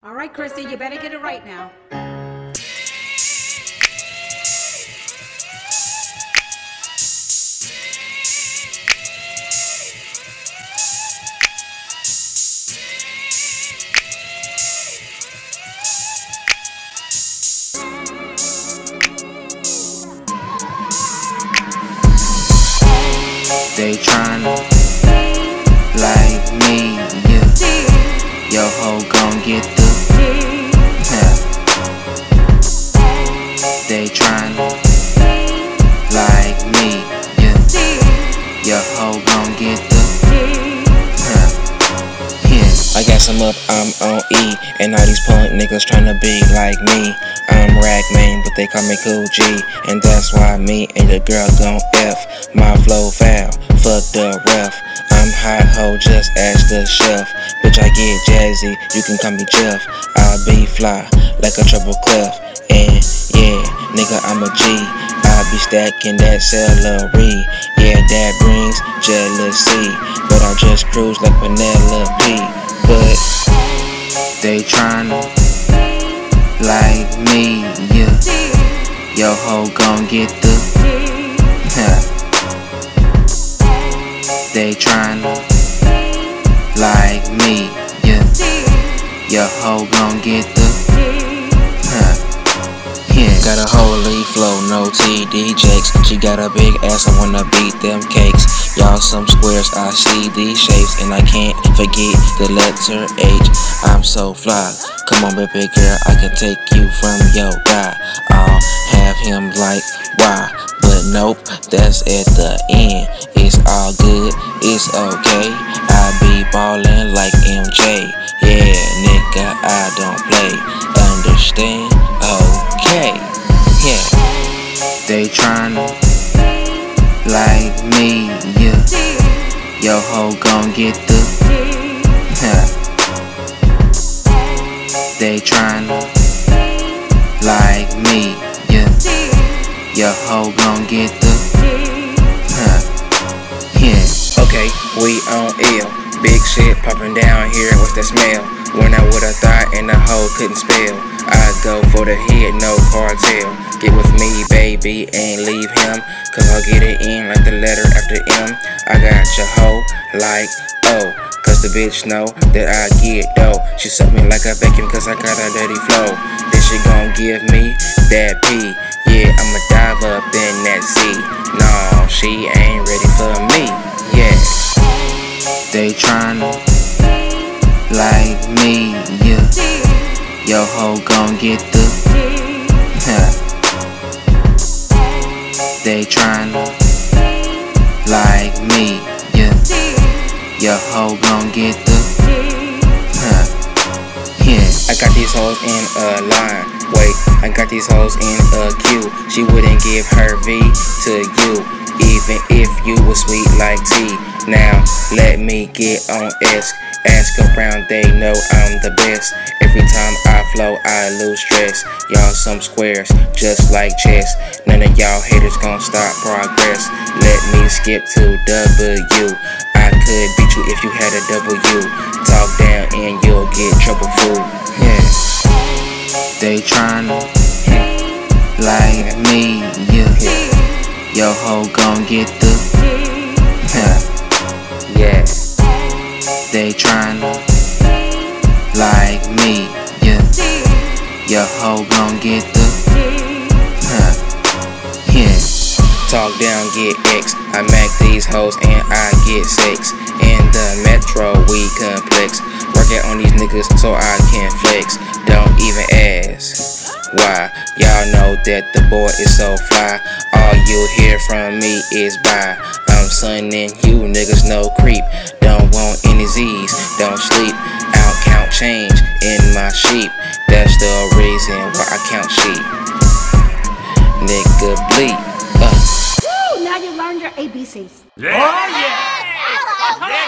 All right, Christy, you better get it right now. They tryna like me, yeah. Yo ho gon' get the They tryna like me, yeah. Yo ho gon' get the I got some up, I'm on E, and all these punk niggas tryna be like me. I'm Rack Man, but they call me Cool G, and that's why me and your girl gon' F. My flow foul, fuck the ref. I'm hot ho, just ask the chef. Bitch, I get jazzy, you can call me Jeff. I be fly, like a triple clef. And yeah, nigga, I'm a G. I be stacking that celery. Yeah, that brings jealousy, but I just cruise like Penelope. But they tryna like me, yeah. Yo ho gon' get the They tryna like me, yeah. Yo ho gon' get the Got a holy flow, no TD Jakes. She got a big ass, I wanna beat them cakes. Y'all some squares, I see these shapes, and I can't forget the letter H. I'm so fly, come on baby girl, I can take you from your guy. I'll have him like why, but nope, that's at the end. It's all good, it's okay. I be ballin' like MJ. Yeah, nigga, I don't play. Understand? Okay. Yeah. They tryna like me, yeah. Yo ho gon' get the They tryna like me, yeah. Yo ho gon' get the Okay, we on L. Big shit poppin' down here, what's that smell? When I would've thought and the hoe couldn't spell. I go for the head, no cartel. Get with me, baby, and leave him, cause I'll get it in like the letter after M. I got your hoe like O, cause the bitch know that I get dough. She suck me like a vacuum cause I got a dirty flow. Then she gon' give me that P. Yeah, I'ma dive up in that C. No, she ain't ready for me. Yeah. They tryna like me, yeah. Yo ho gon' get the They tryna like me, yeah. Yo ho gon' get the I got these hoes in a line. Wait, I got these hoes in a queue. She wouldn't give her V to you, even if you was sweet like T. Now, let me get on S. Ask around, they know I'm the best. Every time I flow, I lose stress. Y'all some squares, just like chess. None of y'all haters gon' stop progress. Let me skip to W. I could beat you if you had a W. Talk down and you'll get trouble, fool. Yeah. They tryna like me, yeah. Yo ho gon' get the Yeah. They tryna like me, yeah. Yo ho gon' get the Yeah. Talk down, get X. I mac these hoes and I get sex. In the metro, we complex. Working on these niggas so I can flex. Don't even ask why. Y'all know that the boy is so fly. All you hear from me is bye. I'm sunning you niggas, no creep. Don't want any Z's, don't sleep. I'll count change in my sheep. That's the reason why I count sheep. Nigga bleep. Woo! Now you learned your ABCs. Yeah. Oh yeah!